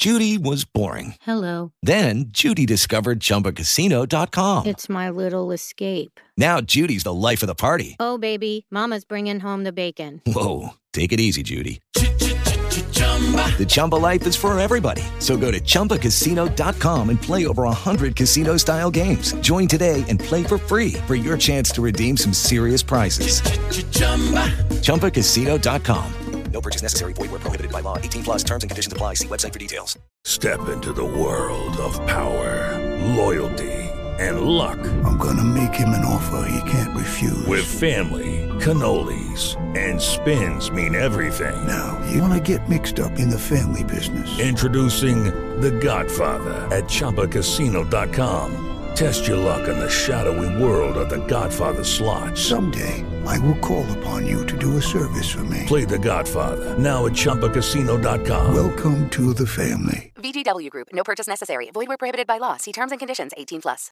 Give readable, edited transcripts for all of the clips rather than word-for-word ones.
Judy was boring. Hello. Then Judy discovered ChumbaCasino.com. It's my little escape. Now Judy's the life of the party. Oh, baby, mama's bringing home the bacon. Whoa, take it easy, Judy. The Chumba life is for everybody. So go to ChumbaCasino.com and play over 100 casino-style games. Join today and play for free for your chance to redeem some serious prizes. ChumbaCasino.com. No purchase necessary. Void where prohibited by law. 18 plus terms and conditions apply. See website for details. Step into the world of power, loyalty, and luck. I'm going to make him an offer he can't refuse. With family, cannolis, and spins mean everything. Now, you want to get mixed up in the family business. Introducing The Godfather at ChumbaCasino.com. Test your luck in the shadowy world of The Godfather slot. Someday, I will call upon you to do a service for me. Play The Godfather, now at ChumbaCasino.com. Welcome to the family. VGW Group. No purchase necessary. Void where prohibited by law. See terms and conditions. 18 plus.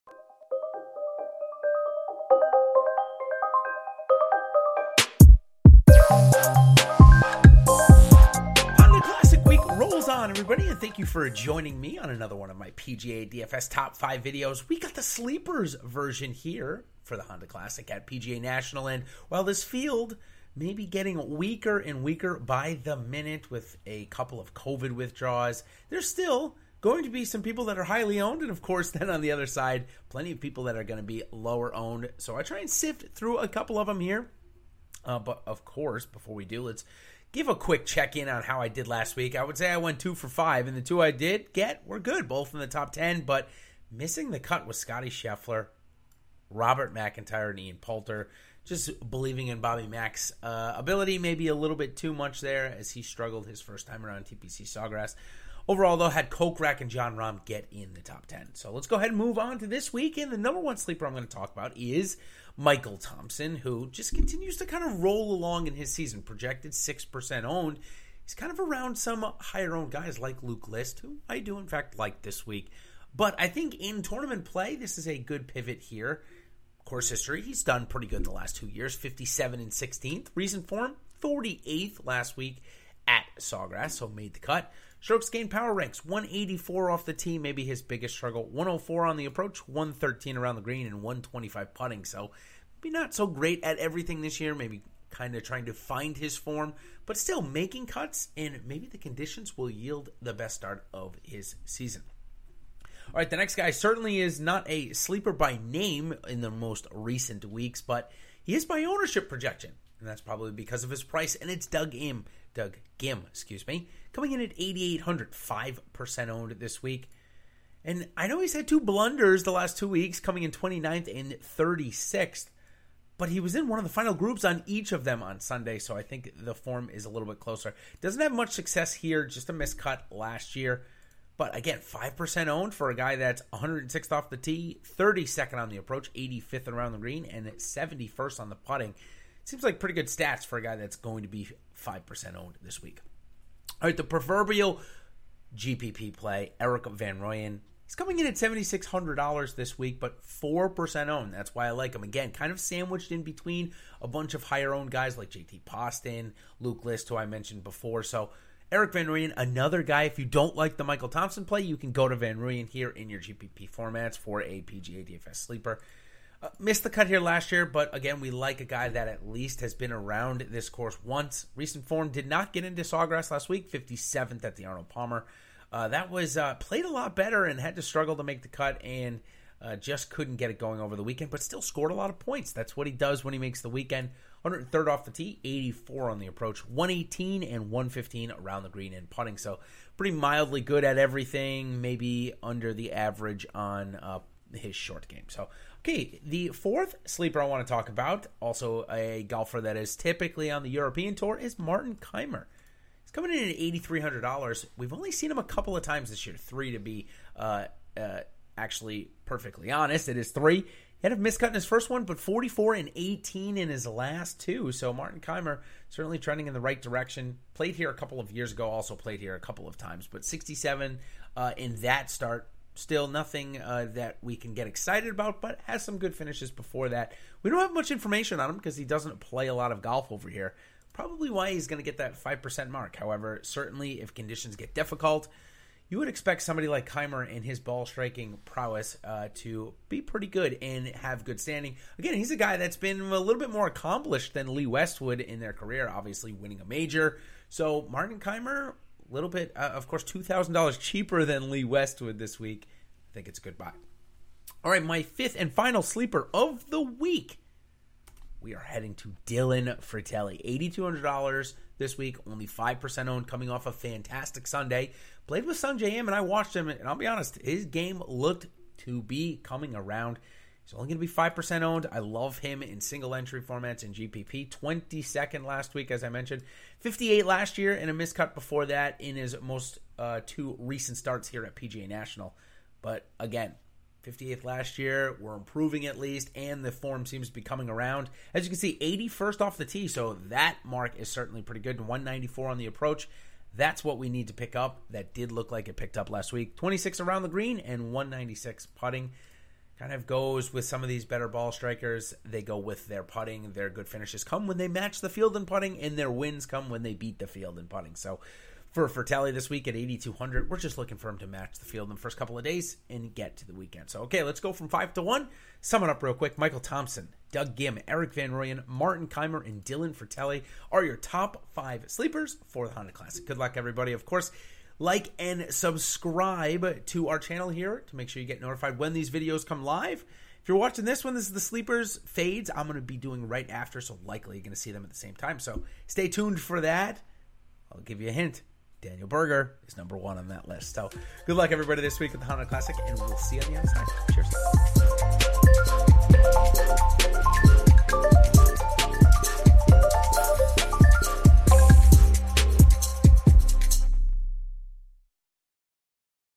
Classic Week rolls on, everybody, and thank you for joining me on another one of my PGA DFS Top 5 videos. We got the Sleepers version here for the Honda Classic at PGA National, and while this field may be getting weaker and weaker by the minute with a couple of COVID withdrawals, there's still going to be some people that are highly owned, and of course, then on the other side, plenty of people that are going to be lower owned. So I try and sift through a couple of them here. But of course, before we do, let's give a quick check-in on how I did last week. I would say I went 2 for 5, and the 2 I did get were good, both in the top 10, but missing the cut was Scotty Scheffler, Robert McIntyre, and Ian Poulter. Just believing in Bobby Mac's ability, maybe a little bit too much there as he struggled his first time around TPC Sawgrass. Overall, though, had Kokrak and Jon Rahm get in the top 10. So let's go ahead and move on to this week. And the number one sleeper I'm going to talk about is Michael Thompson, who just continues to kind of roll along in his season. Projected 6% owned. He's kind of around some higher owned guys like Luke List, who I do, in fact, like this week. But I think in tournament play, this is a good pivot here. Course history, he's done pretty good the last 2 years, 57 and 16th. Recent form, 48th last week at Sawgrass, so made the cut. Strokes gained power ranks, 184 off the tee, maybe his biggest struggle. 104 on the approach, 113 around the green, and 125 putting. So maybe not so great at everything this year, maybe kind of trying to find his form, but still making cuts, and maybe the conditions will yield the best start of his season. All right, the next guy certainly is not a sleeper by name in the most recent weeks, but he is by ownership projection, and that's probably because of his price, and it's Doug Ghim, coming in at 8,800, 5% owned this week. And I know he's had 2 blunders the last 2 weeks, coming in 29th and 36th, but he was in one of the final groups on each of them on Sunday, so I think the form is a little bit closer. Doesn't have much success here, just a miscut last year. But again, 5% owned for a guy that's 106th off the tee, 32nd on the approach, 85th around the green, and 71st on the putting. Seems like pretty good stats for a guy that's going to be 5% owned this week. All right, the proverbial GPP play, Erik van Rooyen. He's coming in at $7,600 this week, but 4% owned. That's why I like him. Again, kind of sandwiched in between a bunch of higher owned guys like JT Poston, Luke List, who I mentioned before. So Erik van Rooyen, another guy, if you don't like the Michael Thompson play, you can go to Van Rooyen here in your GPP formats for a PGA DFS sleeper. Missed the cut here last year, but again, we like a guy that at least has been around this course once. Recent form did not get into Sawgrass last week, 57th at the Arnold Palmer. That was played a lot better and had to struggle to make the cut and just couldn't get it going over the weekend, but still scored a lot of points. That's what he does when he makes the weekend. 103rd off the tee, 84 on the approach, 118 and 115 around the green and putting. So pretty mildly good at everything, maybe under the average on his short game. So, okay, the fourth sleeper I want to talk about, also a golfer that is typically on the European Tour, is Martin Kaymer. He's coming in at $8,300. We've only seen him a couple of times this year, 3 to be actually perfectly honest. It is 3. He had a miscut in his first one, but 44 and 18 in his last 2. So Martin Kaymer certainly trending in the right direction. Played here a couple of years ago, also played here a couple of times, but 67 in that start. Still nothing that we can get excited about, but has some good finishes before that. We don't have much information on him because he doesn't play a lot of golf over here. Probably why he's going to get that 5% mark. However, certainly if conditions get difficult, you would expect somebody like Keimer and his ball striking prowess to be pretty good and have good standing. Again, he's a guy that's been a little bit more accomplished than Lee Westwood in their career, obviously winning a major. So Martin Keimer, a little bit, of course, $2,000 cheaper than Lee Westwood this week. I think it's a good buy. All right, my fifth and final sleeper of the week. We are heading to Dylan Fratelli. $8,200 this week, only 5% owned, coming off a fantastic Sunday. Played with Sungjae Im, and I watched him, and I'll be honest, his game looked to be coming around. He's only going to be 5% owned. I love him in single entry formats in GPP. 22nd last week, as I mentioned. 58 last year, and a miscut before that in his most two recent starts here at PGA National. But again, 58th last year, we're improving at least, and the form seems to be coming around. As you can see, 81st off the tee, so that mark is certainly pretty good. 194 on the approach. That's what we need to pick up. That did look like it picked up last week. 26 around the green and 196 putting. Kind of goes with some of these better ball strikers. They go with their putting. Their good finishes come when they match the field in putting, and their wins come when they beat the field in putting. So for Fratelli this week at 8,200, we're just looking for him to match the field in the first couple of days and get to the weekend. So, okay, let's go from 5 to 1. Sum it up real quick. Michael Thompson, Doug Gim, Eric Van Rooyen, Martin Keimer, and Dylan Fratelli are your top 5 sleepers for the Honda Classic. Good luck, everybody. Of course, like and subscribe to our channel here to make sure you get notified when these videos come live. If you're watching this one, this is the Sleepers Fades I'm going to be doing right after, so likely you're going to see them at the same time. So stay tuned for that. I'll give you a hint. Daniel Berger is number 1 on that list. So good luck, everybody, this week with the Honda Classic, and we'll see you on the other side. Cheers.